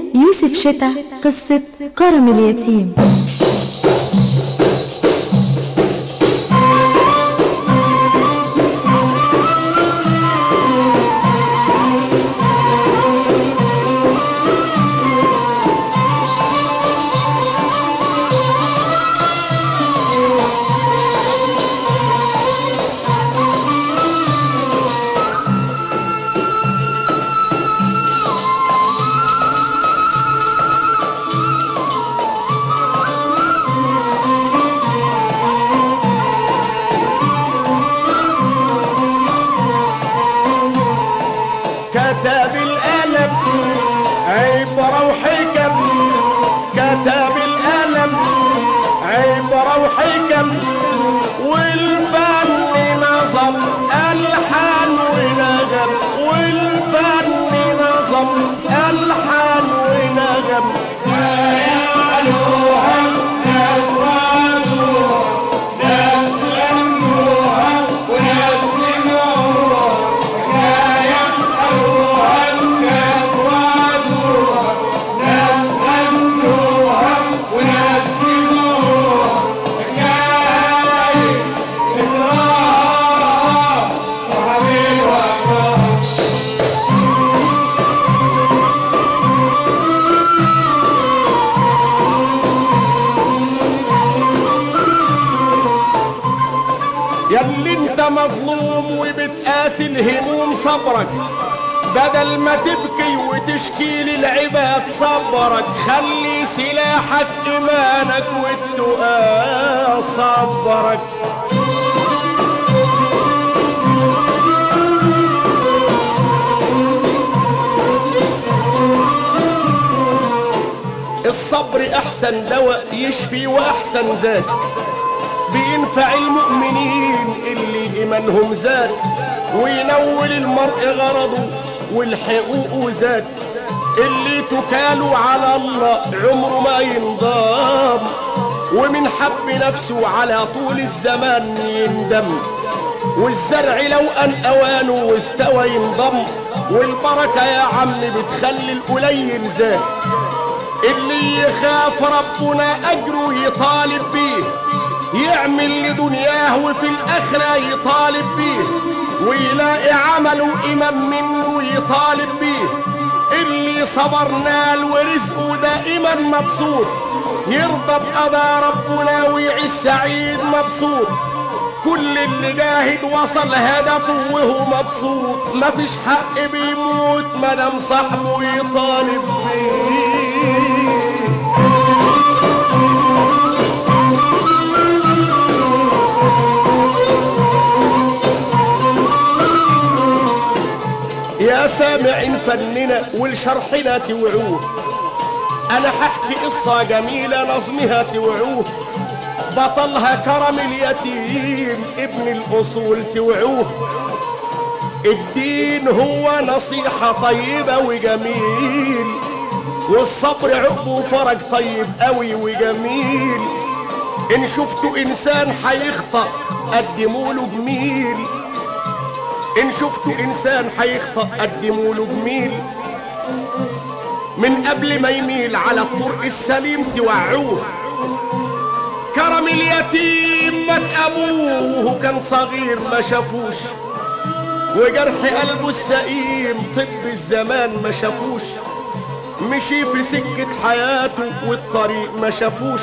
يوسف شتا، قصة كرم اليتيم. كتب القلم عبرة وحكم، كتب القلم عبرة وحكم، والفن نظم ألحان ونغم، والفن نظم ألحان ونغم. ياللي انت مظلوم وبتقاسي الهموم صبرك، بدل ما تبكي وتشكي للعباد صبرك، خلي سلاحك ايمانك والتقى صبرك. الصبر احسن دواء يشفي واحسن زاد، بينفع المؤمنين اللي ايمانهم زاد، وينول المرء غرضه والحقوق زاد. اللي تكالوا على الله عمره ما ينضام، ومن حب نفسه على طول الزمان يندم. والزرع لو ان اوانه واستوى ينضم، والبركه يا عم بتخلي القليل زاد. اللي يخاف ربنا اجره يطالب بيه، يعمل لدنياه وفي الآخرة يطالب بيه، ويلاقي عمله إمام منه يطالب بيه. اللي صبر نال ورزقه دائما مبسوط، يرضى بقضاء ربنا ويعيش سعيد مبسوط. كل اللي جاهد وصل هدفه وهو مبسوط، مفيش حق بيموت مدام صاحبه يطالب بيه. يا سامعين فننا والشرحنا توعوه، انا ححكي قصة جميلة نظمها توعوه. بطلها كرم اليتيم ابن الاصول توعوه. الدين هو نصيحة طيبة وجميل، والصبر عقبه فرج طيب قوي وجميل. ان شفتوا انسان حيخطأ قدموله جميل، إن شفتوا إنسان حيخطأ قدموله جميل. من قبل ما يميل على الطرق السليم توعوه. كرم اليتيم مات أبوه وهو كان صغير ما شافوش، وجرح قلبه السقيم طب الزمان ما شافوش. مشي في سكة حياته والطريق ما شافوش،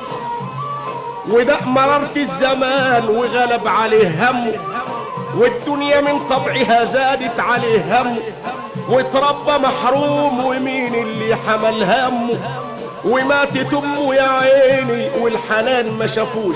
ودق مرارة الزمان وغلب عليه همه، والدنيا من طبعها زادت عليه همه. واتربى محروم ومين اللي حمل همه، وماتت امه يا عيني والحنان ما شافوش.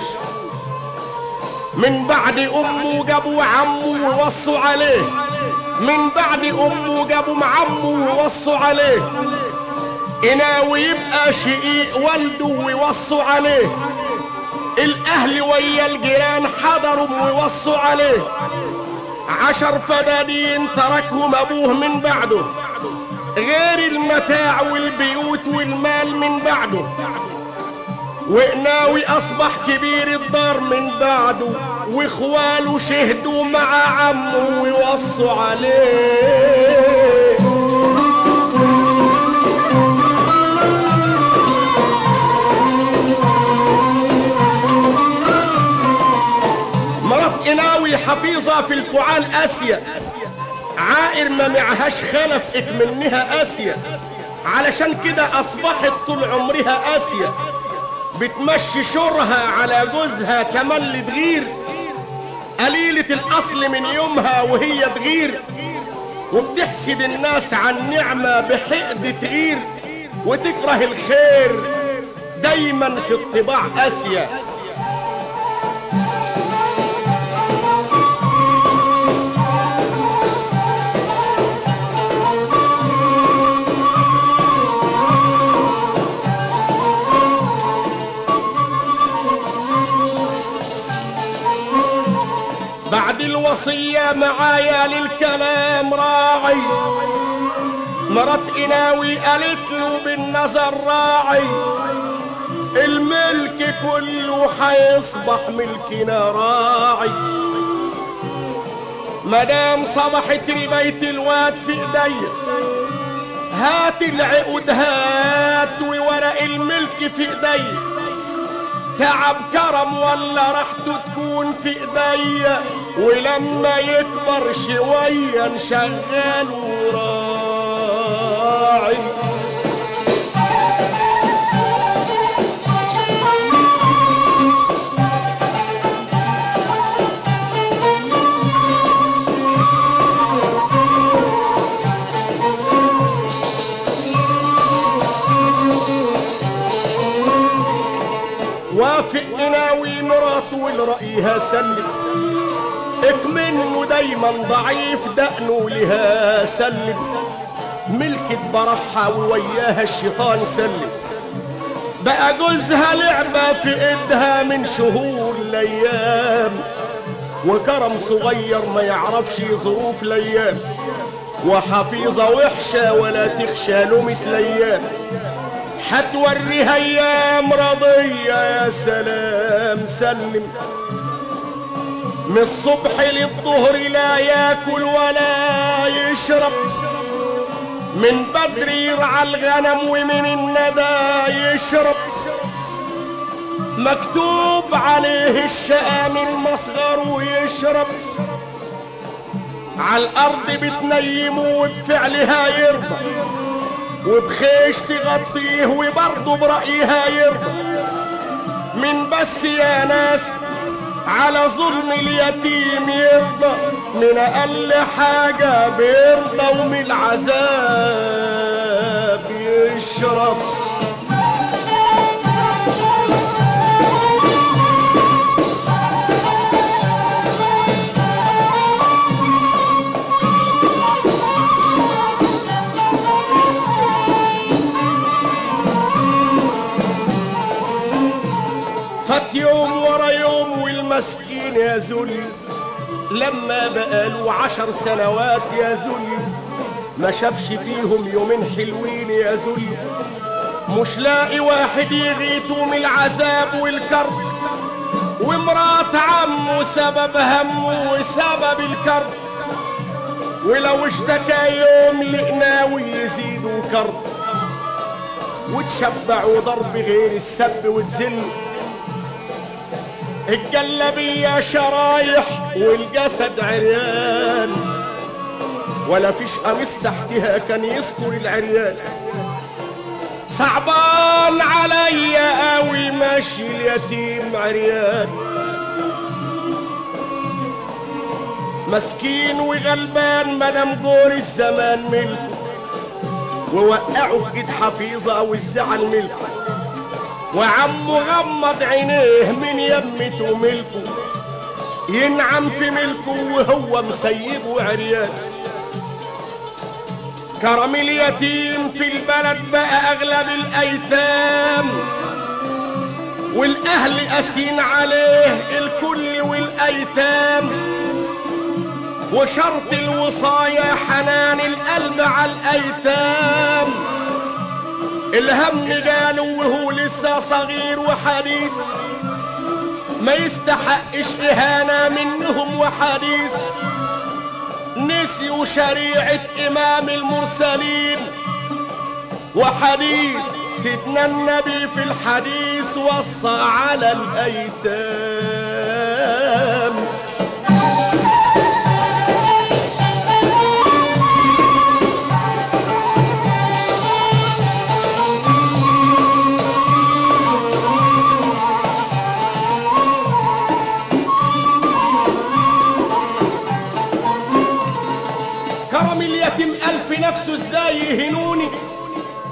من بعد امه جابوا عمه ووصوا عليه، من بعد امه جابوا عمه ووصوا عليه. ناوي يبقى شقيق والده ويوصوا عليه. الاهل ويا الجيران حضروا ويوصوا عليه. 10 فدادين تركهم ابوه من بعده، غير المتاع والبيوت والمال من بعده. وقناوي اصبح كبير الدار من بعده، واخواله شهدوا مع عمه ويوصوا عليه. آسيا عائر ما معهاش خلف اكمنها آسيا، علشان كده أصبحت طول عمرها آسيا، بتمشي شورها على جوزها كمان تغير، قليلة الأصل من يومها وهي تغير، وبتحسد الناس عن نعمة بحقد تغير، وتكره الخير دايما في الطباع آسيا. بعد الوصية معايا للكلام راعي، مرات قناوي قالت له بالنظر راعي، الملك كله حيصبح ملكنا راعي، مدام صبحت ربيت الواد في ايديا، هات العقود هات وورق الملك في ايديا، تعب كرم ولا راحته تكون في ايديا، ولما يكبر شوية نشغل وراعي. وافق قناوي مراته ولرأيها سلم، اكمنه دايما ضعيف دقنه لها سلم، ملكت برحها ووياها الشيطان سلم، بقى جوزها لعبة في ايدها من شهور الايام، وكرم صغير ما يعرفش ظروف الايام، وحفيظة وحشة ولا تخشى لومة الايام، حتوريها ايام رضية يا سلام سلم، من الصبح للظهر لا ياكل ولا يشرب، من بدر يرعى الغنم ومن الندى يشرب، مكتوب عليه الشقى من مصغر ويشرب، على الارض بتنيمه وبفعلها يرضى، وبخيش تغطيه وبرضه برأيها يرضى، من بس يا ناس على ظلم اليتيم يرضى، من أقل حاجة بيرضى ومن العذاب يشرب. فات يوم ورا يوم والمسكين يا ذل لما بقاله 10 سنوات يا ذل ما شافش فيهم يومين حلوين يا ذل، مش لاقي واحد يغيته من العذاب والكرب، ومرات عمه سبب همه وسبب الكرب، ولو اشتكى يوم لقناوي يزيدوا كرب، وتشبعوا ضرب غير السب وتذل، الجلبية شرايح والجسد عريان، ولا فيش قميص تحتها كان يستر العريان، صعبان عليا قوي ماشي اليتيم عريان، مسكين وغلبان مدام جور الزمان ملكه، ووقعوا في ايد حفيظة والزعل ملكه، وعمه غمض عينيه من يمته ملكه، ينعم في ملكه وهو مسيبه عريان، كرم اليتيم في البلد بقى اغلب الايتام، والاهل قاسين عليه الكل والايتام، وشرط الوصايا حنان القلب على الايتام، الهم جاله وهو لسه صغير وحديث، ما يستحقش اهانة منهم وحديث، نسيوا شريعة امام المرسلين، وحديث سيدنا النبي في الحديث وصى على الايتام.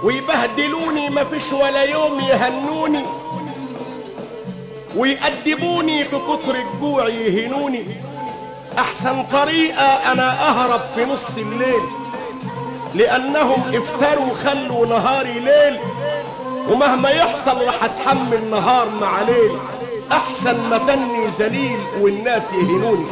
ويبهدلوني مفيش ولا يوم يهنوني، ويأدبوني بكتر الجوع يهنوني. أحسن طريقة أنا أهرب في نص الليل، لأنهم افتروا خلوا نهاري ليل، ومهما يحصل راح أتحمل نهار مع ليل. أحسن ما تني ذليل والناس يهنوني.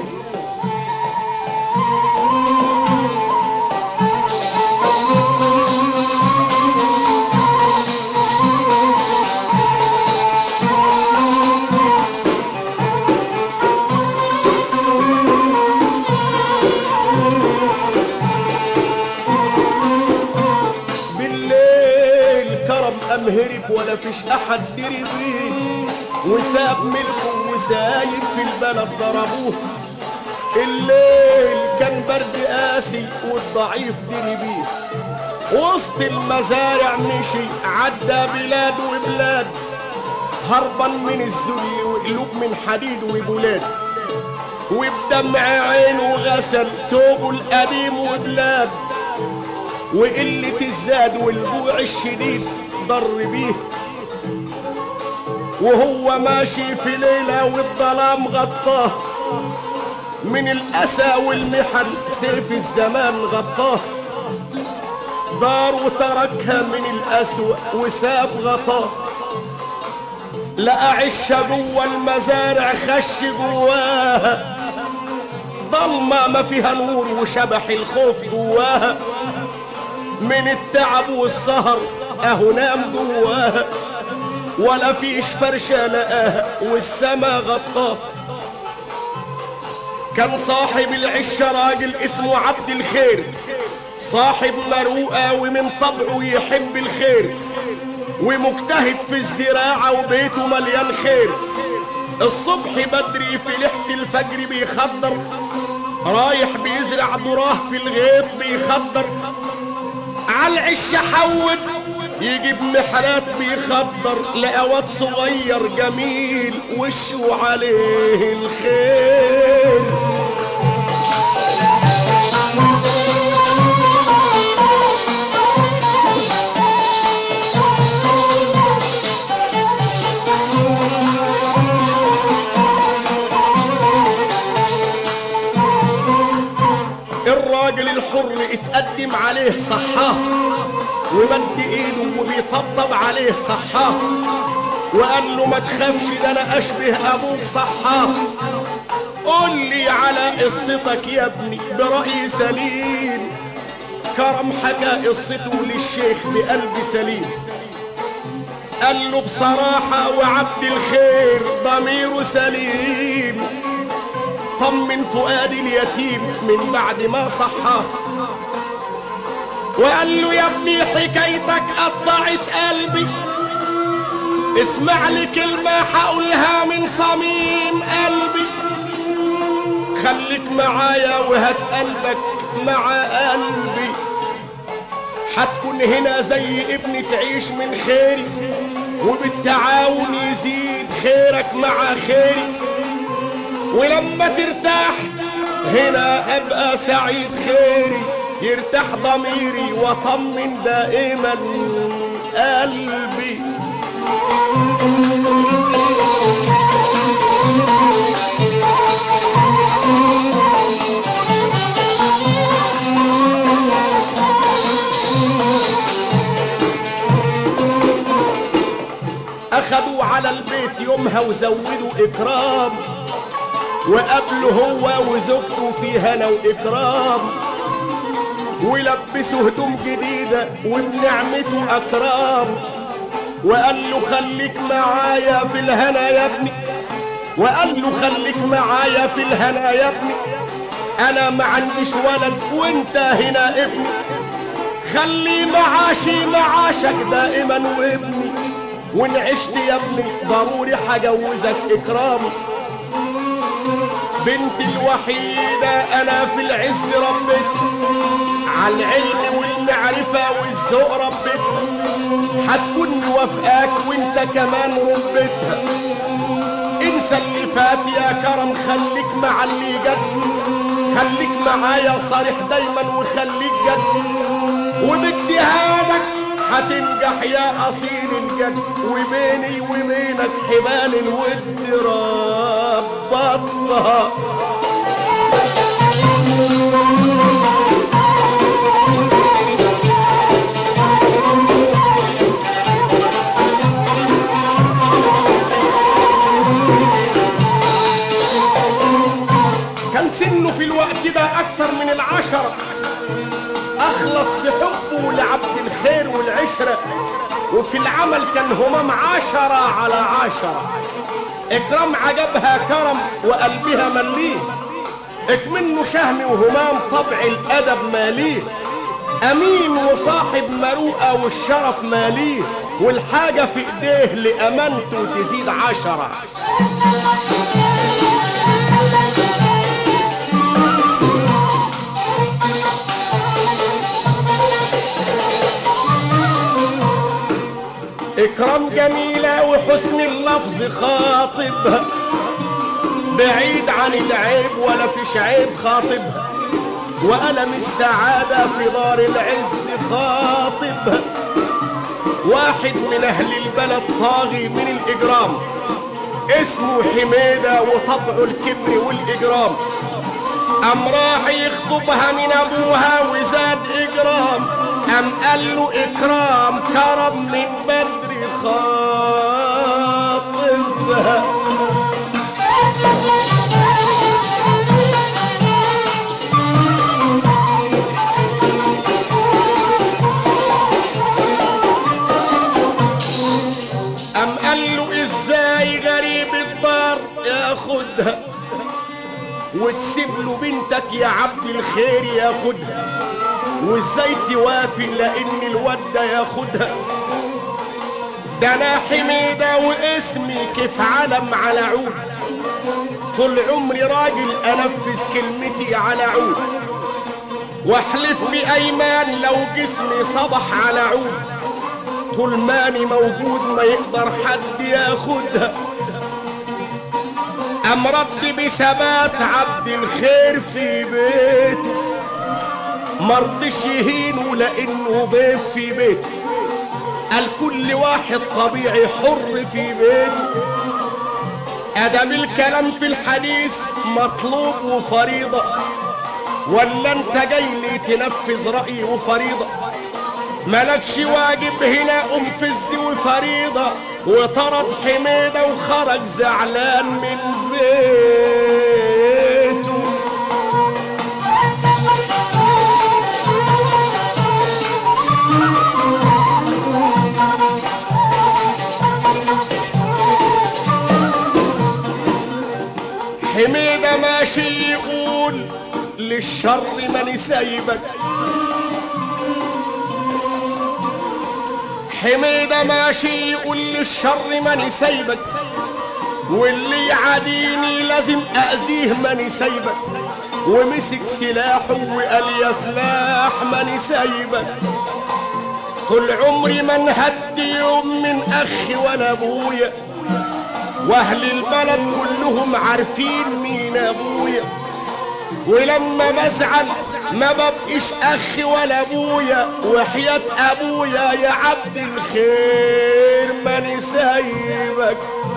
هرب ولا فيش احد دري بيه، وساب ملكه وسايب في البلد ضربوه. الليل كان برد قاسي والضعيف دري بيه، وسط المزارع مشي عدى بلاد وبلاد، هربا من الذل وقلوب من حديد وبلاد، وبدمع عينه غسل توبه القديم وبلاد، وقلة الزاد والجوع الشديد ضر بيه. وهو ماشي في ليلة والظلام غطاه، من الأسى والمحن سيف الزمان غطاه. دار وتركها من الأسوأ وساب غطاه، لقى عشة جوا المزارع خش جواها، ضلمة ما فيها نور وشبح الخوف جواها. من التعب والسهر اهو نام جواها، ولا فيش فرشة لقاها والسما غطاه. كان صاحب العشة راجل اسمه عبد الخير، صاحب مروءة ومن طبعه يحب الخير، ومجتهد في الزراعة وبيته مليان خير. الصبح بدري في لحت الفجر بيخضر، رايح بيزرع ذراه في الغيط بيخضر. عالعش حود يجيب محرات بيخضر، لقى واد صغير جميل وشه عليه الخير. الراجل الحر اتقدم عليه صحاه، ومد ايده وبيطبطب عليه صحاه، وقال له ما تخافش ده انا اشبه ابوك صحاه. قول لي على قصتك يا ابني برأي سليم. كرم حكى قصته للشيخ بقلب سليم، قال له بصراحة وعبد الخير ضميره سليم، طمن فؤاد اليتيم من بعد ما صحاه. وقال له يا ابني حكايتك قطعت قلبي، اسمع لي كلمة هقولها من صميم قلبي. خليك معايا وهات قلبك مع قلبي، هتكون هنا زي ابني تعيش من خيري، وبالتعاون يزيد خيرك مع خيري. ولما ترتاح هنا ابقى سعيد خيري، يرتاح ضميري واطمن دائما قلبي. اخدوا على البيت يومها وزودوا اكرام، وقابله هو وزوجته في هنا واكرام، ولبسوا هدوم جديدة وبنعمته أكرام. وقال له خليك معايا في الهنا يا ابني، وقال له خليك معايا في الهنا يا ابني، أنا ما عنديش ولد وانت هنا ابني، خلي معاشي معاشك دائما وابني، وان عشت يا ابني ضروري هجوزك إكرامي. بنتي الوحيدة أنا في العز ربيتها، على العلم والمعرفة والذوق ربيتها، هتكون موافقاك وانت كمان ربيتها. انسى اللي فات يا كرم، خليك مع اللي جد، خليك معايا صريح دايما وخليك جد، وباجتهادك هتنجح يا اصيل الجد، وبيني وبينك حبال الود ربطها. كان سنه في الوقت ده اكتر من العشرة، اخلص في حبه لعبد الخير والعشرة، وفي العمل كان همام 10/10. اكرام عجبها كرم وقلبها مليه، اكمنه شهم وهمام طبع الادب ماليه، امين وصاحب مروءه والشرف ماليه، والحاجه في ايديه لامانته تزيد 10. اكرام جميلة وحسن اللفظ خاطبها، بعيد عن العيب ولا فيش عيب خاطبها، وألم السعادة في دار العز خاطبها. واحد من أهل البلد طاغي من الإجرام، اسمه حميدة وطبعه الكبر والإجرام، قام راح يخطبها من أبوها وزاد إجرام، قام قال له إكرام كرم من بدري خاطبها. قام قال له إزاي غريب الدار ياخدها وتسيب له بنتك يا عبد الخير ياخدها، وازاي توافي لان الواد ده ياخدها؟ ده انا حميدة واسمي كيف علم على عود، طول عمري راجل انفذ كلمتي على عود، واحلف بايمان لو جسمي صبح على عود، طول ماني موجود ما يقدر حد ياخدها. قام رد بثبات عبد الخير في بيته، مرضش يهينه لانه ضيف في بيته، قال كل واحد طبيعي حر في بيته، ادم الكلام في الحديث مطلوب وفريضة، ولا انت جاي لي تنفذ رأيي وفريضة؟ ملكش واجب هنا انفذ وفريضة. وطرد حميدة وخرج زعلان من بيته. حميدة ماشي يقول للشر ماني سايبك، حميدة ماشي يقول للشر ماني سايبك، واللي يعاديني لازم أذيه ماني سايبك، ومسك سلاحه وقال يا سلاح ماني سايبك. طول عمري ما انهدت يوم من أخي ولا أبويا، واهل البلد كلهم عارفين مين ابويا، ولما بزعل ما ببقيش اخي ولا ابويا، وحياة ابويا يا عبد الخير ماني سايبك.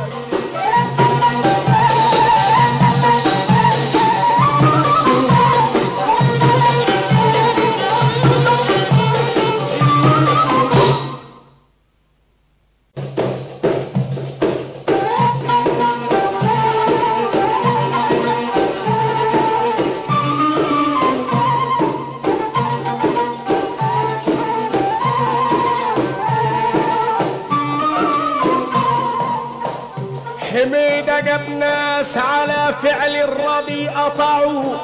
حميدة جاب ناس على فعل الردي قطعوه،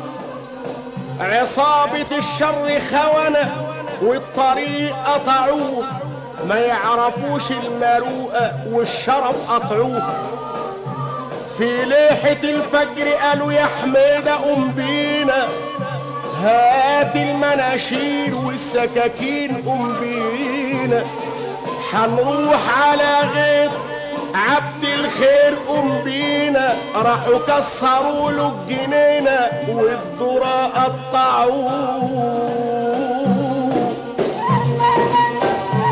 عصابة الشر خونة والطريق قطعوه، ما يعرفوش المروءة والشرف قطعوه. في ليحة الفجر قالوا يا حميدة قوم بينا، هات المناشير والسكاكين قوم بينا، حنروح على غيط عبد الخير قوم بينا. راحوا كسروا له الجنينة والذرة قطعوه.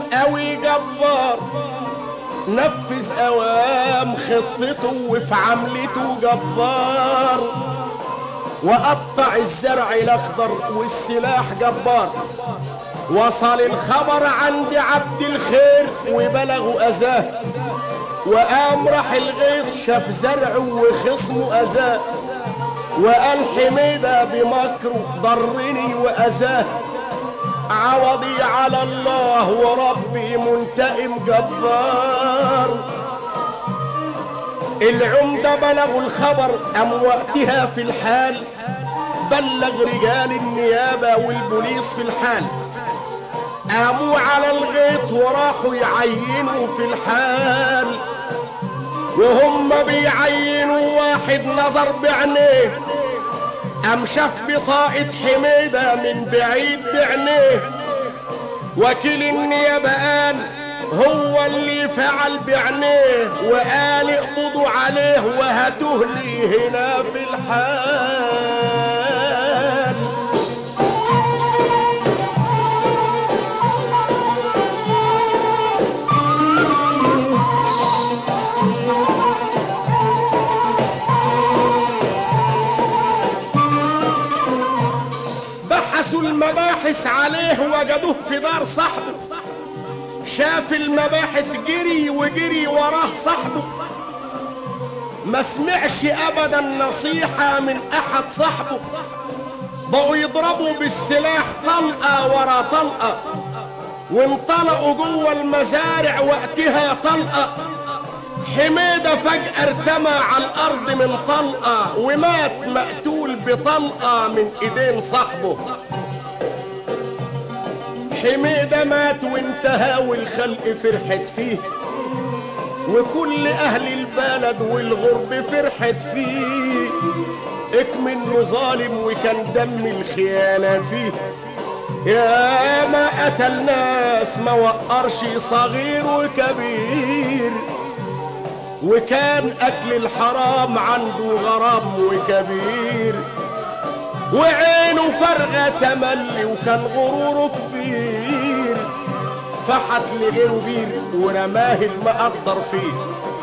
قوي جبار، نفذ اوام خطته وفي عملته جبار، وقطع الزرع الاخضر والسلاح جبار. وصل الخبر عند عبد الخير وبلغوا اذاه، وقام راح الغيط شاف زرعه وخصمه اذاه، وقال حميدة بمكره ضرني واذاه، عوضي على الله وربي منتقم جبار. العمدة بلغوا الخبر قام وقتها في الحال، بلغ رجال النيابة والبوليس في الحال، قاموا على الغيط وراحوا يعينوا في الحال. وهم بيعينوا واحد نظر بعينيه، قام شاف بطاقة حميدة من بعيد بعينيه. وكيل النيابة قال هو اللي فعل بعينيه، وقال اقبضوا عليه وهاتوه لي هنا في الحال. بحثوا المباحث عليه وجدوه في دار صاحبه، شاف المباحث جري وجري وراه صاحبه، ما سمعش ابدا نصيحة من احد صاحبه. بقوا يضربوا بالسلاح طلقة ورا طلقة، وانطلقوا جوه المزارع وقتها طلقة. حميدة فجأة ارتمى على الارض من طلقة، ومات مقتول بطلقة من ايدين صاحبه. حميدة مات وانتهى والخلق فرحت فيه، وكل اهل البلد والغرب فرحت فيه. اكمنه ظالم وكان دم الخيانة فيه، يا ما قتل ناس ما وقرش صغير وكبير، وكان اكل الحرام عنده غرام وكبير. وعينه فرغة تملي وكان غروره كبير، فحت لغيره بير ورماه المقدر فيه.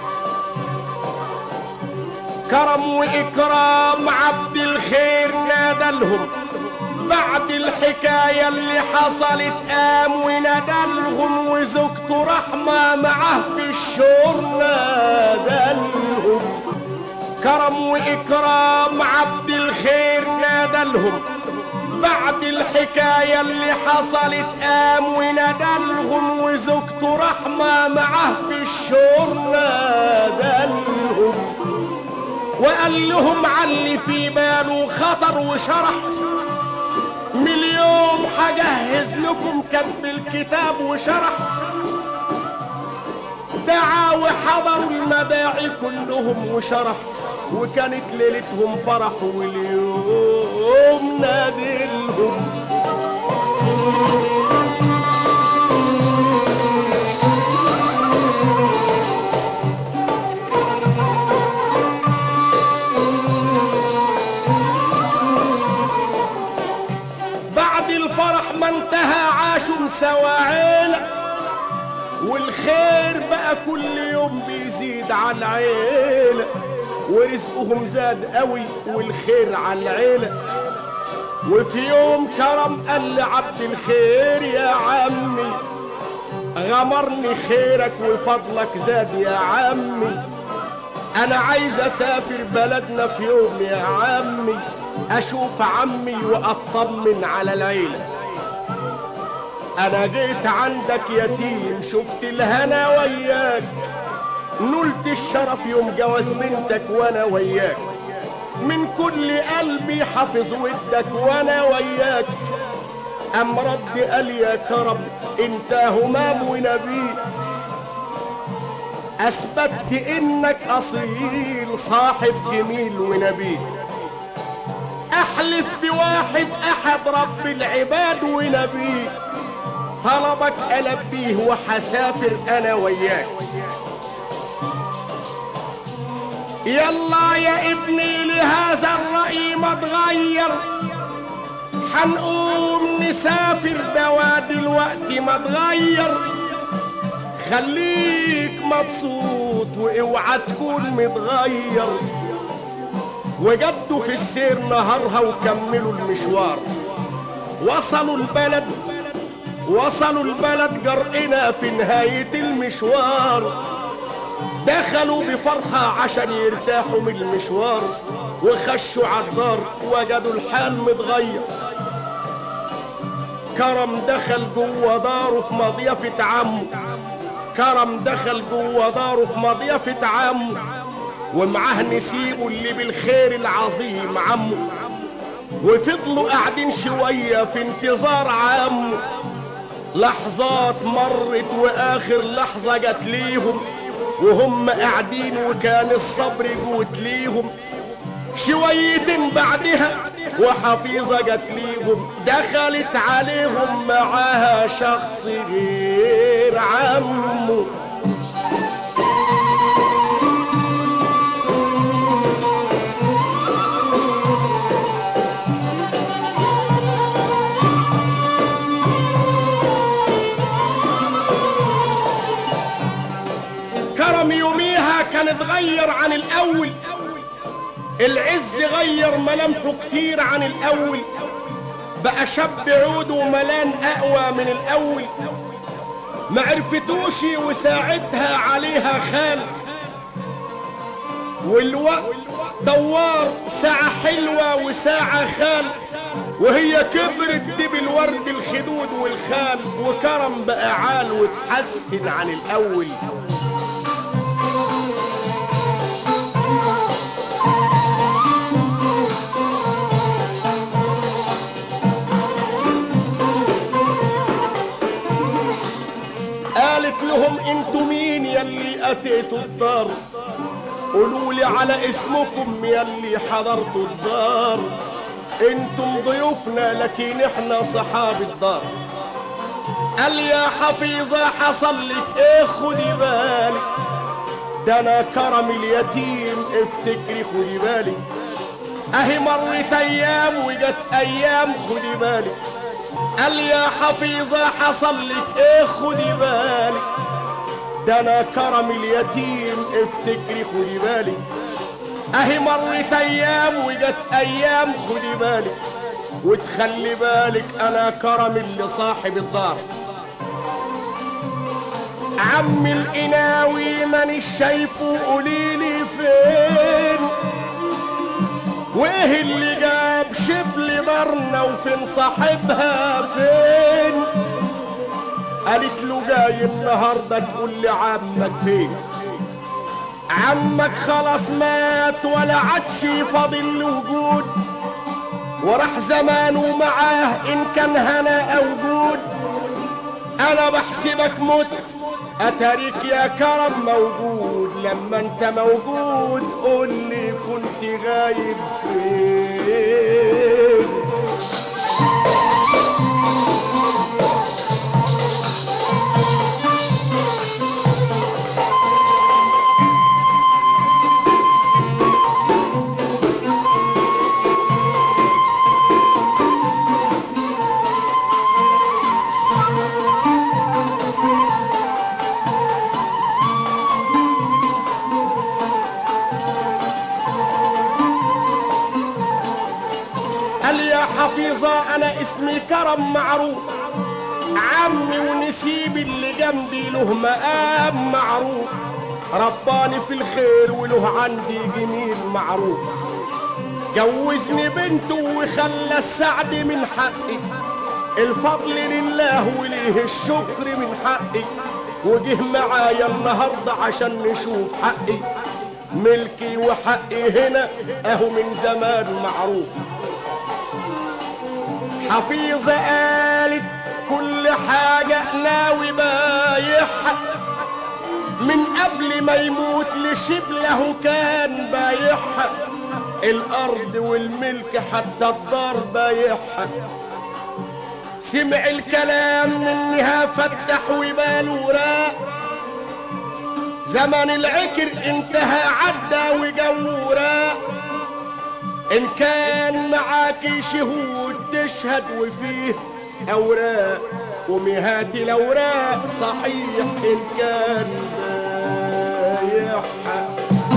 كرم واكرام عبد الخير نادلهم بعد الحكاية اللي حصلت، قام ونادلهم وزوجته رحمة معاه في الشور نادلهم. كرم واكرام عبد الخير نادلهم بعد الحكاية اللي حصلت، قام ونادلهم وزوجته رحمة معاه في الشور نادلهم. وقال لهم علي في باله خطر وشرح، من اليوم حجهز لكم كتب الكتاب وشرح. دعا وحضروا المداعي كلهم وشرح، وكانت ليلتهم فرح واليوم نادلهم. بعد الفرح ما انتهى عاشوا سوا عيلة، والخير بقى كل يوم بيزيد على العيلة، ورزقهم زاد قوي والخير على العيلة. وفي يوم كرم قال لعبد الخير يا عمي، غمرني خيرك وفضلك زاد يا عمي، انا عايز اسافر بلدنا في يوم يا عمي، اشوف عمي واطمن على العيلة. انا جيت عندك يتيم شفت الهنا وياك، نلت الشرف يوم جواز بنتك وانا وياك، من كل قلبي حافظ ودك وانا وياك. ام رد قال يا كرم انت همام ونبي، اثبتت انك اصيل صاحب جميل ونبي. احلف بواحد احد رب العباد ونبي، طلبك ألبيه وحسافر أنا وياك. يلا يا ابني لهذا الرأي ما تغير، حنقوم نسافر دوا دلوقتي ما تغير. خليك مبسوط واوعى تكون متغير. وجدوا في السير نهارها وكملوا المشوار. وصلوا البلد جرقنا في نهاية المشوار. دخلوا بفرحة عشان يرتاحوا من المشوار، وخشوا عالدار وجدوا الحال متغير. كرم دخل جوه داره في مضيفة عمه. كرم دخل جوه داره في مضيفة عمه، ومعاه نسيبه اللي بالخير العظيم عمه. وفضلوا قاعدين شوية في انتظار عمه. لحظات مرت واخر لحظة جت ليهم وهم قاعدين، وكان الصبر جوت ليهم. شويتين بعدها وحفيظة جت ليهم، دخلت عليهم معاها شخص غير عمه. كرم يوميها كان اتغير عن الاول. العز غير ملامحه كتير عن الاول، بقى شاب عود وملان اقوى من الاول. معرفتوش وساعتها عليها خال، والوقت دوار ساعة حلوة وساعة خال. وهي كبرت دي بالورد الخدود والخال، وكرم بقى عال وتحسن عن الاول. قالت لهم انتوا مين يلي اتيتوا الدار؟ قولولي على اسمكم يلي حضرتوا الدار. انتم ضيوفنا لكن احنا صحاب الدار. قال يا حفيظة حصل لك ايه خدي بالك، ده انا كرم اليتيم افتكري خدي بالك. اهي مرت ايام وجت ايام خدي بالك. قال يا حفيظة حصل لك ايه خدي بالك، ده انا كرم اليتيم افتكري خدي بالك. اهي مرت ايام وجت ايام خدي بالك، وتخلي بالك انا كرم اللي صاحب الدار. عم القناوي مانيش شايفه قوليلي فين، وايه اللي جاب شبل دارنا وفين صاحبها فين؟ قالت له جاي النهارده تقول لي عمك فين. عمك خلاص مات ولا عادش فاضل وجود، وراح زمانه معاه ان كان هنا او جود. انا بحسبك مت اتاريك يا كرم موجود، لما انت موجود قول لي كنت غايب فين. حفيظة انا اسمي كرم معروف، عمي ونسيب اللي جنبي له مقام معروف. رباني في الخير وله عندي جميل معروف. جوزني بنته وخلى السعد من حقي، الفضل لله وليه الشكر من حقي. وجه معايا النهارده عشان نشوف حقي، ملكي وحقي هنا اهو من زمان معروف. حفيظة قالت كل حاجة ناوي بايعها، من قبل ما يموت لشبله كان بايعها. الأرض والملك حتى الدار بايعها. سمع الكلام منها فتح وباله راق، زمن العكر انتهى عدى وجو راق. إن كان معاكي شهود تشهد وفيه أوراق، ومهات الاوراق صحيح ان كان بايعها.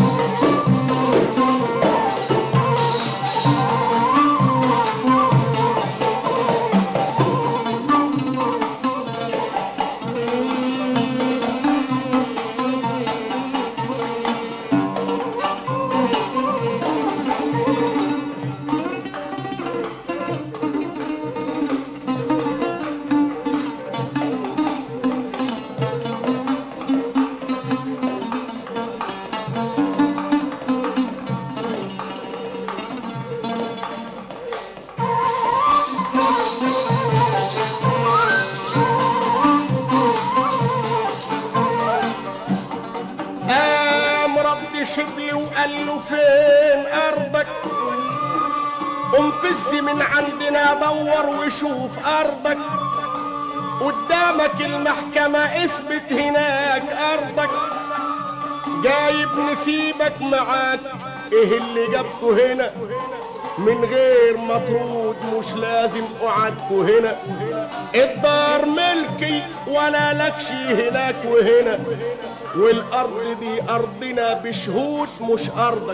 شبلي وقال له فين ارضك؟ قوم فز من عندنا دور وشوف ارضك، قدامك المحكمة اثبت هناك ارضك. جايب نسيبك معاك، ايه اللي جابكوا هنا؟ من غير مطرود مش لازم قعدكوا هنا. الدار ملكي ولا لكش هناك وهنا، والارض دي ارضنا بشهود مش ارضك.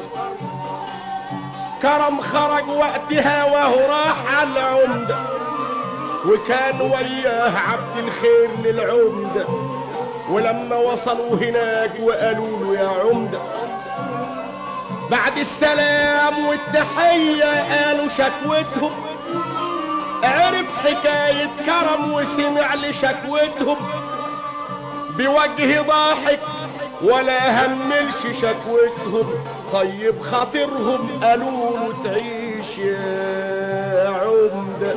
كرم خرج وقتها وهو راح على العمدة، وكان وياه عبد الخير للعمدة. ولما وصلوا هناك وقالوا له يا عمدة بعد السلام والتحية قالوا شكوتهم، عرف حكاية كرم وسمع لشكوتهم بوجه ضاحك ولا هملش شكوتهم. طيب خاطرهم قالوا له تعيش يا عمدة.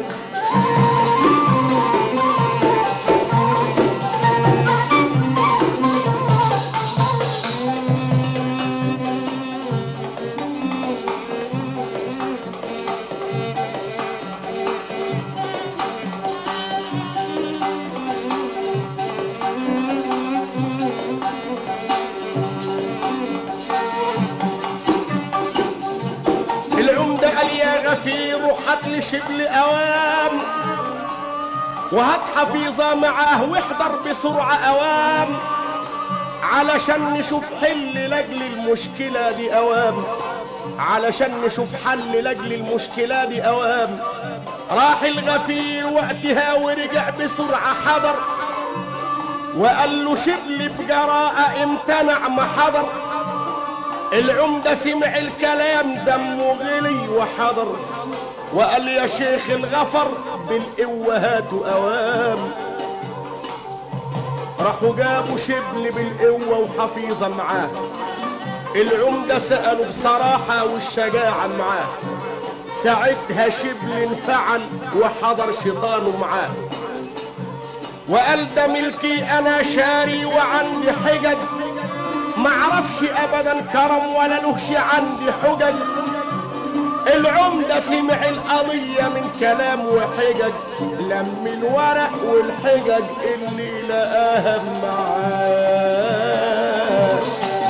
غفير وحط لي شبل اوام، وهات حفيظه معاه واحضر بسرعه اوام، علشان نشوف حل لاجل المشكله دي اوام، علشان نشوف حل لاجل المشكله دي اوام. راح الغفير وقتها ورجع بسرعه حضر، وقال له شبلي بجراءه امتنع ما حضر. العمدة سمع الكلام دمه غلي وحضر، وقال يا شيخ الغفر بالقوة هاتوا اوام. راحوا جابوا شبل بالقوة وحفيظة معاه. العمدة سألوا بصراحة والشجاعة معاه. ساعتها شبل انفعل وحضر شيطانه معاه، وقال ده ملكي انا شاري وعندي حجج، معرفش ابدا كرم ولا لهش عندي حجج. العمدة سمع القضية من كلام وحجج، لم الورق والحجج اللي لقاها معاه.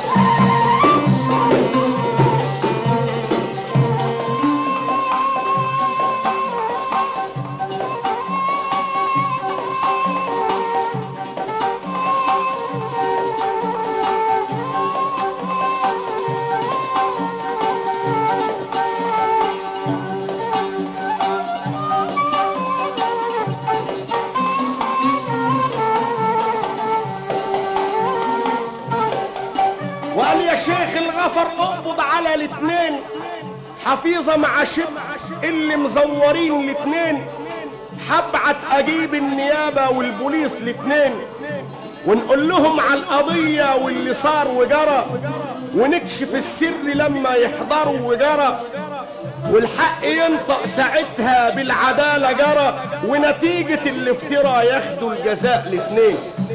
شيخ الغفر اقبض على الاتنين، حفيظة مع شب اللي مزورين الاتنين. حبعت اجيب النيابة والبوليس الاتنين، ونقول لهم على القضية واللي صار وجرى، ونكشف السر لما يحضروا وجرى، والحق ينطق ساعتها بالعدالة جرى، ونتيجة الافتراء ياخدوا الجزاء الاتنين.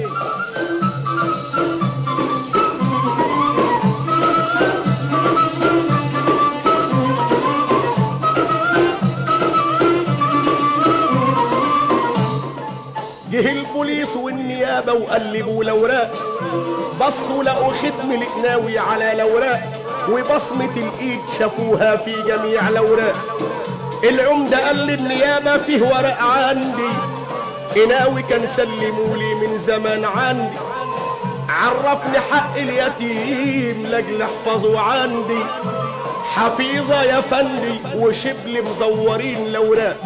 جه البوليس والنيابة وقلبوا الاوراق، بصوا لقوا ختم القناوي على الاوراق، وبصمة الايد شافوها في جميع الاوراق. العمدة قال للنيابة فيه ورق عندي قناوي كان سلمولي من زمان عندي، عرفني حق اليتيم لاجل احفظه عندي. حفيظة يا فندي وشبل مزورين الاوراق.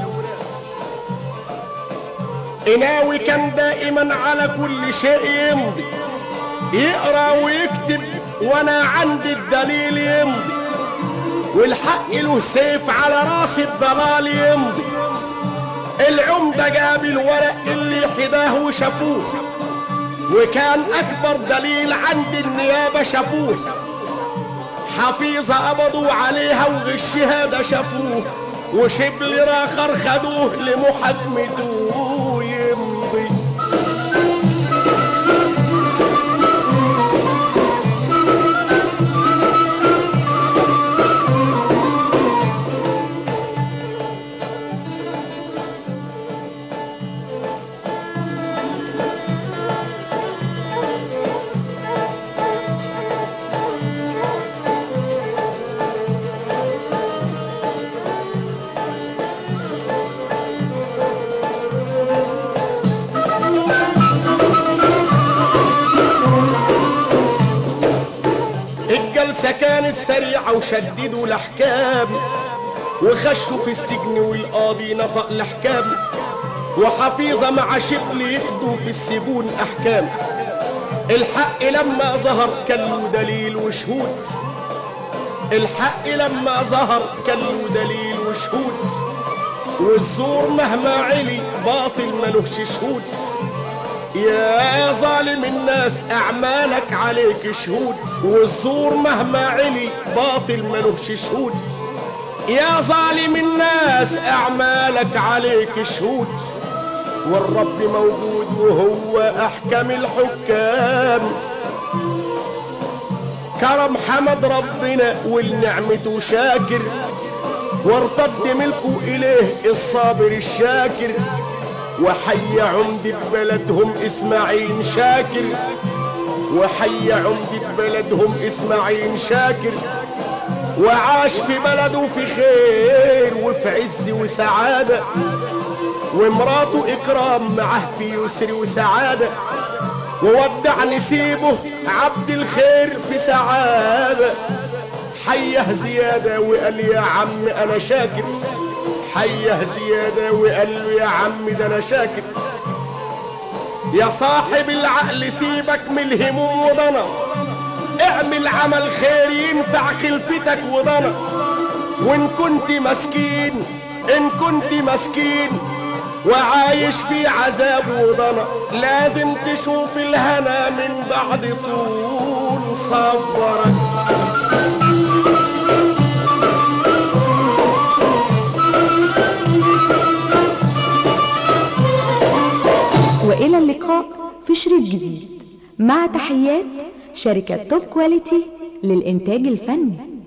قناوي كان دائما على كل شيء يمضي، يقرا ويكتب وانا عندي الدليل يمضي، والحق له سيف على راس الضلال يمضي. العمدة جاب الورق اللي حداه وشافوه، وكان اكبر دليل عند النيابة شافوه. حفيظة قبضوا عليها وغشها ده شافوه، وشبل راخر خدوه لمحاكمته يمضي. الجلسة كانت سريعة وشددوا الأحكام، وخشوا في السجن والقاضي نطق الأحكام. وحفيظة مع شبل يقضوا في السجون أحكام. الحق لما ظهر كان له دليل وشهود، الحق لما ظهر كان له دليل وشهود. والزور مهما علي باطل ملوش شهود. يا ظالم الناس أعمالك عليك شهود، والزور مهما علي باطل ملوش شهود. يا ظالم الناس أعمالك عليك شهود، والرب موجود وهو أحكم الحكام. كرم حمد ربنا والنعمته شاكر، وارتد ملكه إليه الصابر الشاكر. وحي عمد ببلدهم اسماعيل شاكر، وحي عمد ببلدهم اسماعيل شاكر. وعاش في بلده في خير وفي عز وسعادة، ومراته إكرام معه في يسر وسعادة. وودع نسيبه عبد الخير في سعادة. حيه زيادة وقال يا عم أنا شاكر، حيه زيادة وقال له يا عم ده أنا شاكر. يا صاحب العقل سيبك من الهموم وضنا، اعمل عمل خير ينفع خلفتك وضنا. وإن كنت مسكين، إن كنت مسكين وعايش في عذاب وضنا، لازم تشوف الهنا من بعد طول صبرك. وإلى اللقاء في شريط جديد، مع تحيات شركة توب كواليتي للإنتاج الفني.